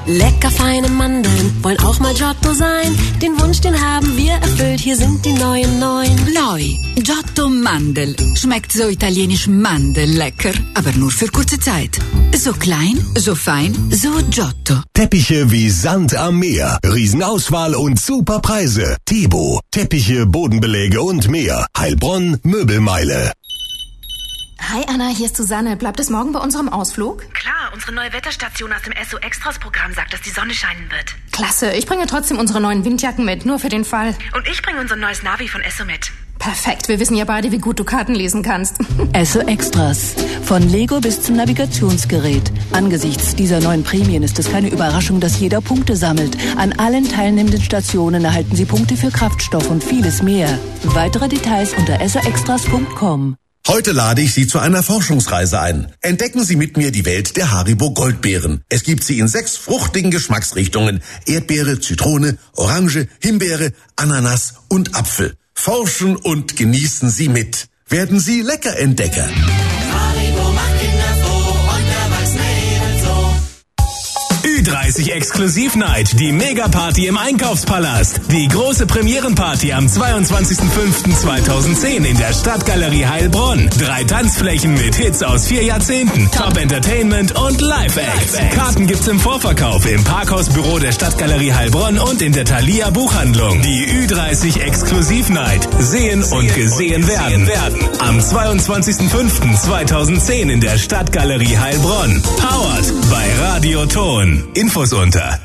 Lecker feine Mandeln wollen auch mal Giotto sein. Den Wunsch, den haben wir erfüllt. Hier sind die neuen. Neu. Giotto Mandel. Schmeckt so italienisch Mandellecker. Aber nur für kurze Zeit. So klein, so fein, so Giotto. Teppiche wie Sand am Meer. Riesenauswahl und super Preise. Tebo. Teppiche, Bodenbeläge und mehr. Heilbronn Möbelmeile. Hi Anna, hier ist Susanne. Bleibt es morgen bei unserem Ausflug? Klar, unsere neue Wetterstation aus dem SO Extras Programm sagt, dass die Sonne scheinen wird. Klasse, ich bringe trotzdem unsere neuen Windjacken mit, nur für den Fall. Und ich bringe unser neues Navi von SO mit. Perfekt, wir wissen ja beide, wie gut du Karten lesen kannst. SO Extras. Von Lego bis zum Navigationsgerät. Angesichts dieser neuen Prämien ist es keine Überraschung, dass jeder Punkte sammelt. An allen teilnehmenden Stationen erhalten Sie Punkte für Kraftstoff und vieles mehr. Weitere Details unter soextras.com. Heute lade ich Sie zu einer Forschungsreise ein. Entdecken Sie mit mir die Welt der Haribo Goldbeeren. Es gibt sie in 6 fruchtigen Geschmacksrichtungen. Erdbeere, Zitrone, Orange, Himbeere, Ananas und Apfel. Forschen und genießen Sie mit. Werden Sie Leckerentdecker. Haribo macht Kinder froh und Erwachsene ebenso. Ü30 Exklusiv-Night, die Megaparty im Einkaufspalast. Die große Premierenparty am 22.05.2010 in der Stadtgalerie Heilbronn. 3 Tanzflächen mit Hits aus 4 Jahrzehnten, Top-Entertainment und Live-Acts. Karten gibt's im Vorverkauf im Parkhausbüro der Stadtgalerie Heilbronn und in der Thalia Buchhandlung. Die Ü30 Exklusiv-Night. Sehen und gesehen werden. Am 22.05.2010 in der Stadtgalerie Heilbronn. Powered bei Radio Ton. Infos unter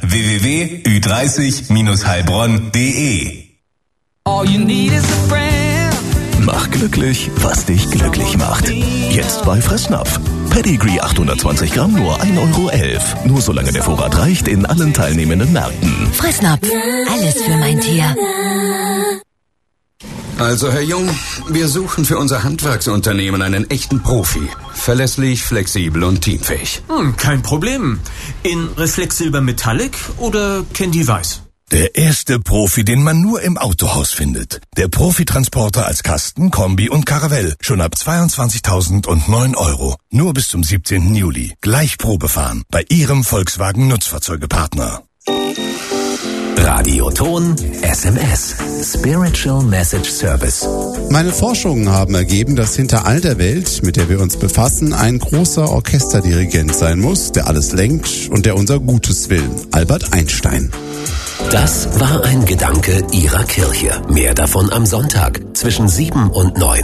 www.ü30-heilbronn.de. Mach glücklich, was dich glücklich macht. Jetzt bei Fressnapf. Pedigree 820 Gramm nur 1,11 €. Nur solange der Vorrat reicht in allen teilnehmenden Märkten. Fressnapf, alles für mein Tier. Also, Herr Jung, wir suchen für unser Handwerksunternehmen einen echten Profi. Verlässlich, flexibel und teamfähig. Kein Problem. In Reflexsilber Metallic oder Candy Weiß? Der erste Profi, den man nur im Autohaus findet. Der Profitransporter als Kasten, Kombi und Caravelle. Schon ab 22.009 €. Nur bis zum 17. Juli. Gleich Probefahren. Bei Ihrem Volkswagen Nutzfahrzeugepartner. Radioton SMS. Spiritual Message Service. Meine Forschungen haben ergeben, dass hinter all der Welt, mit der wir uns befassen, ein großer Orchesterdirigent sein muss, der alles lenkt und der unser Gutes will. Albert Einstein. Das war ein Gedanke Ihrer Kirche. Mehr davon am Sonntag zwischen 7 und 9.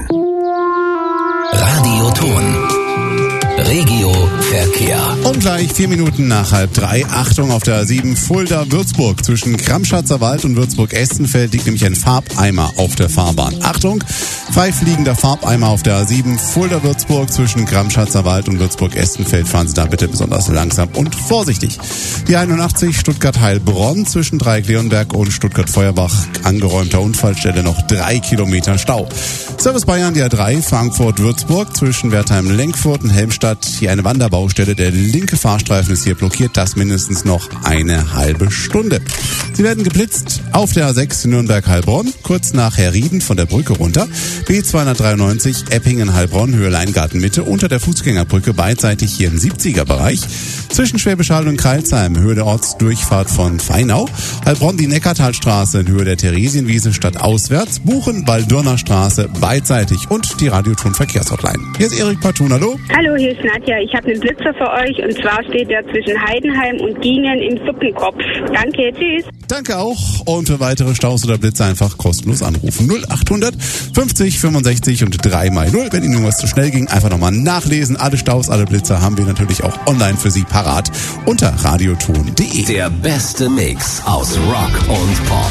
Radioton. Regio Verkehr. Und gleich 4 Minuten nach 2:30. Achtung auf der A7 Fulda-Würzburg. Zwischen Kramschatzer Wald und Würzburg-Essenfeld liegt nämlich ein Farbeimer auf der Fahrbahn. Achtung, freifliegender Farbeimer auf der A7 Fulda-Würzburg. Zwischen Kramschatzer Wald und Würzburg-Essenfeld fahren Sie da bitte besonders langsam und vorsichtig. Die 81 Stuttgart-Heilbronn zwischen Dreieck-Leonberg und Stuttgart-Feuerbach. Angeräumter Unfallstelle noch 3 Kilometer Stau. Service Bayern, die A3 Frankfurt-Würzburg zwischen Wertheim-Lenkfurt und Helmstadt. Hier eine Wanderbaustelle. Der linke Fahrstreifen ist hier blockiert. Das mindestens noch eine halbe Stunde. Sie werden geblitzt auf der A6 Nürnberg-Heilbronn, kurz nach Herrieden von der Brücke runter. B293 Eppingen-Heilbronn, Höhe Leingarten-Mitte, unter der Fußgängerbrücke beidseitig hier im 70er-Bereich. Zwischen Schwäbisch Hall und Kreilsheim, Höhe der Ortsdurchfahrt von Feinau. Heilbronn, die Neckartalstraße in Höhe der Theresienwiese stadtauswärts. Buchen-Waldürner Straße beidseitig und die Radioton-Verkehrshotline. Hier ist Erik Partun, hallo. Hallo, hier ist Nadja. Ich habe einen Blitzer für euch und zwar steht der zwischen Heidenheim und Dienen im Suppenkopf. Danke, tschüss. Danke auch. Und für weitere Staus oder Blitze einfach kostenlos anrufen. 0800 50 65 und 3x0. Wenn Ihnen irgendwas zu schnell ging, einfach nochmal nachlesen. Alle Staus, alle Blitze haben wir natürlich auch online für Sie parat unter radioton.de. Der beste Mix aus Rock und Pop.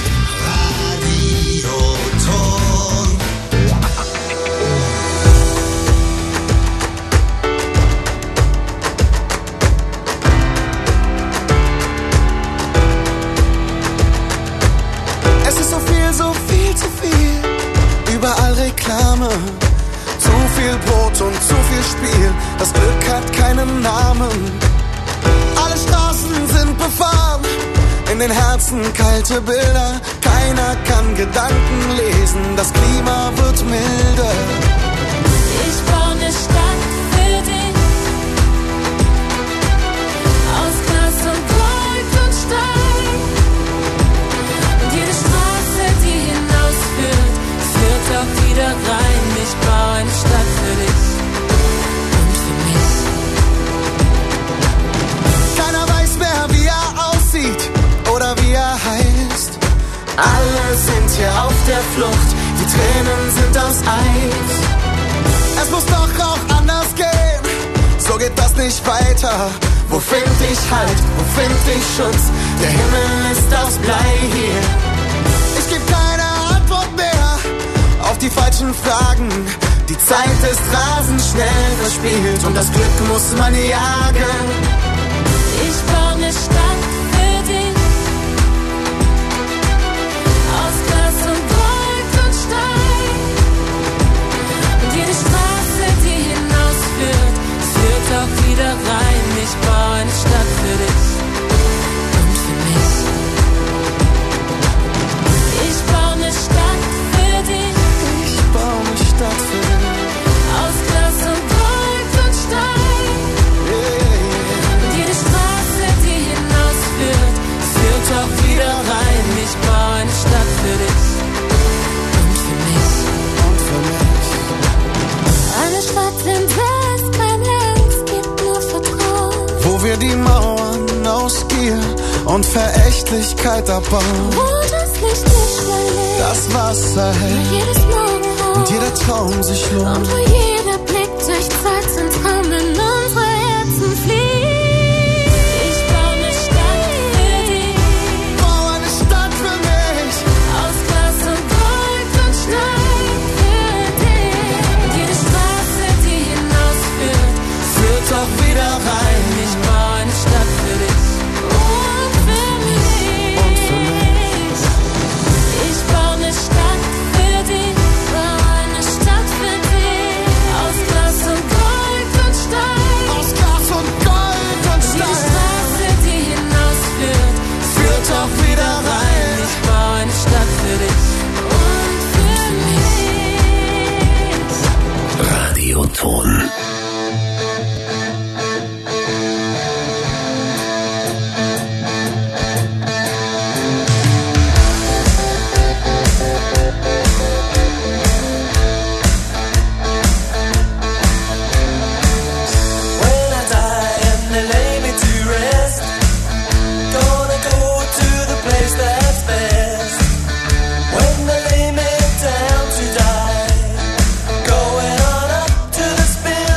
Reklame, zu viel Brot und zu viel Spiel, das Glück hat keinen Namen. Alle Straßen sind befahren, in den Herzen kalte Bilder, keiner kann Gedanken lesen, das Klima wird milder. Ich baue eine Stadt für dich, aus Glas und Gold. Alle sind hier auf der Flucht, die Tränen sind aus Eis. Es muss doch auch anders gehen, so geht das nicht weiter. Wo find ich Halt, wo find ich Schutz? Der Himmel ist aus Blei hier. Ich geb keine Antwort mehr auf die falschen Fragen. Die Zeit ist rasend schnell verspielt und das Glück muss man jagen. Ich baue eine Stadt für dich, aus Glas und Gold und Stein. Und jede Straße, die hinausführt, führt auch wieder rein. Ich baue eine Stadt für dich und für mich. Ich baue eine Stadt für dich. Ich baue eine Stadt für dich. Aus Glas und Gold und Stein. Und jede Straße, die hinausführt, führt auch wieder rein. Ich baue eine Stadt für dich und für mich. Und für mich. Eine Stadt, in der es kein Links gibt, nur Vertrauen. Wo wir die Mauern aus Gier und Verächtlichkeit abbauen. Wo das Licht nicht mehr lebt, das Wasser hält, jedes Morgenrot und jeder Traum sich lohnt. und wo jeder Blick durch Zeit und Traum in unsere Herzen fließt. Ich baue eine Stadt für dich, Bau eine Stadt für mich. aus Glas und Gold und Stein für dich. Und jede Straße, die hinausführt, Führt auch wieder rein. ich baue eine Stadt für dich und für mich. Und für mich. Ich baue eine Stadt für dich, baue eine Stadt für dich, aus Glas und Gold und Stein. Aus Glas und Gold und Die Stein. Straße, die hinausführt, Führt auch wieder rein. ich baue eine Stadt für dich und für mich. Radioton. When I die and they lay me to rest, gonna go to the place that's best. When they lay me down to die, going on up to the spirit.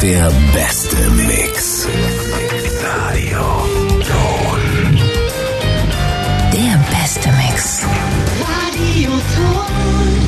Der beste Mix. Radio Ton. Der beste Mix. Radio Ton.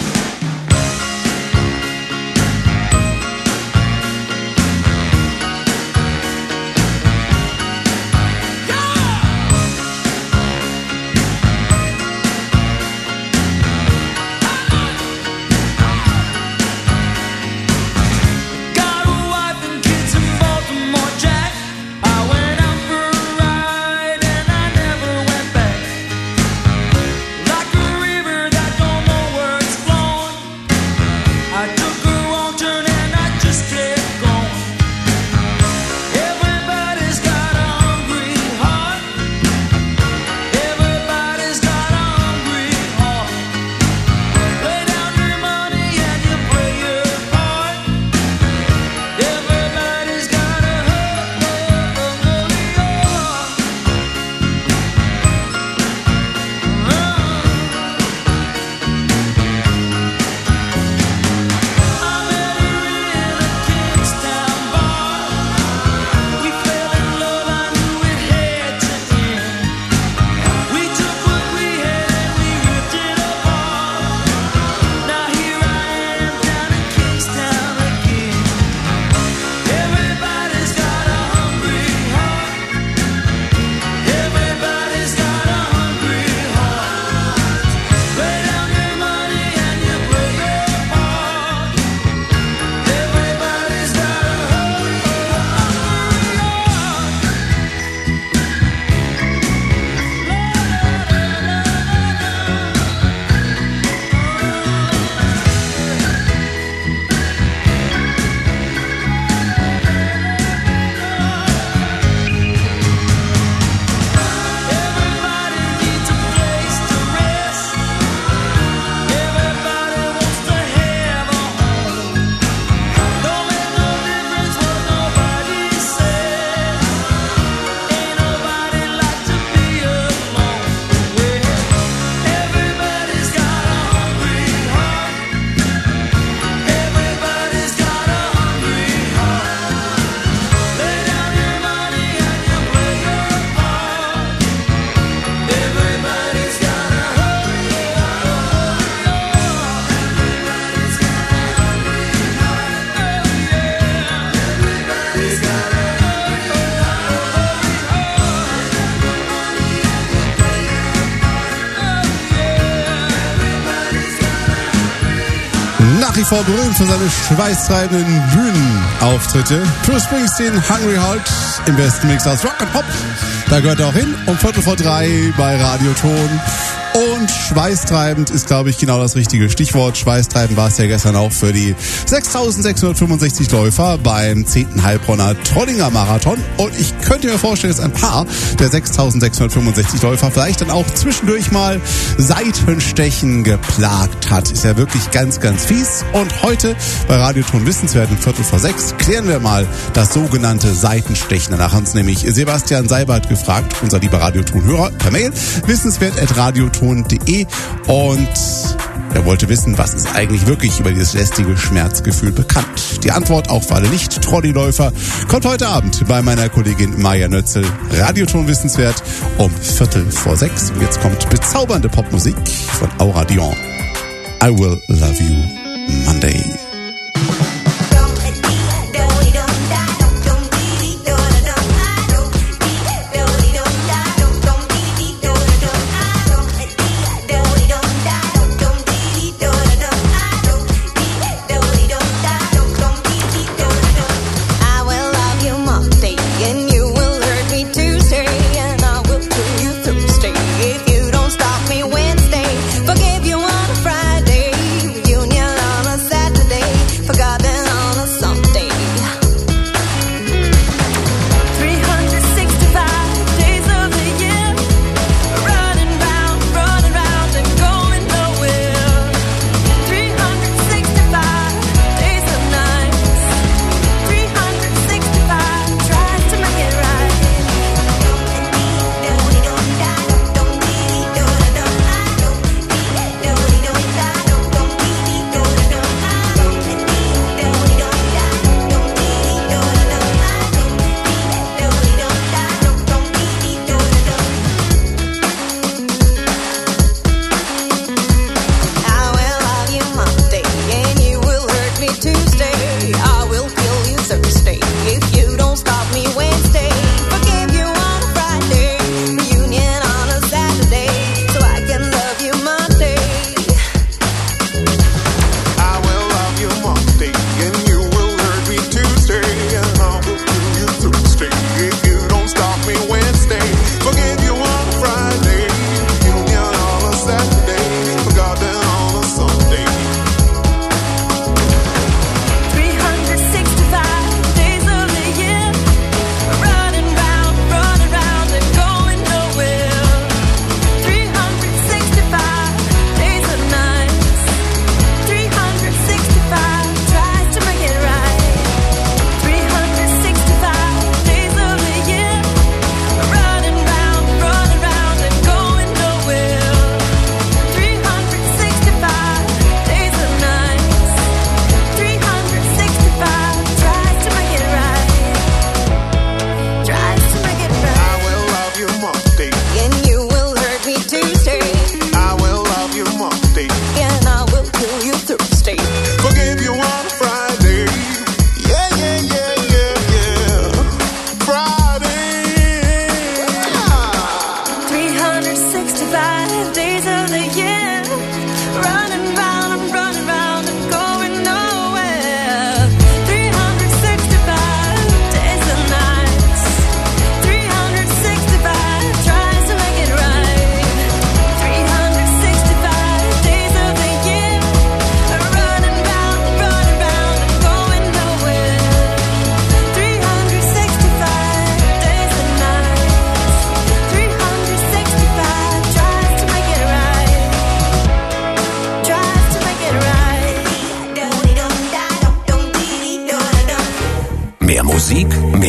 Nach wie vor berühmt für seine schweißtreibenden Bühnenauftritte. Bruce Springsteen, Hungry Heart im besten Mix aus Rock and Pop. Da gehört er auch hin, um 3:15 bei Radio Ton. Und schweißtreibend ist, glaube ich, genau das richtige Stichwort. Schweißtreibend war es ja gestern auch für die 6.665 Läufer beim 10. Heilbronner Trollinger Marathon. Und ich könnte mir vorstellen, dass ein paar der 6.665 Läufer vielleicht dann auch zwischendurch mal Seitenstechen geplagt hat. Ist ja wirklich ganz, ganz fies. Und heute bei Radio Ton Wissenswert um 5:45 klären wir mal das sogenannte Seitenstechen. Danach hat uns nämlich Sebastian Seibert gefragt, unser lieber Radio Ton-Hörer, per Mail wissenswert@radioton.de, und er wollte wissen, was ist eigentlich wirklich über dieses lästige Schmerzgefühl bekannt. Die Antwort auch für alle Nicht-Trolleyläufer kommt heute Abend bei meiner Kollegin Maja Nötzel. Radioton Wissenswert um 5:45. Und jetzt kommt bezaubernde Popmusik von Aura Dion. I Will Love You Monday. Forgive you on a Friday, reunion on a Saturday.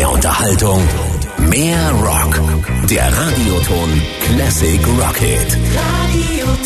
mehr Unterhaltung, mehr Rock. Der Radioton Classic Rock Hit. Radio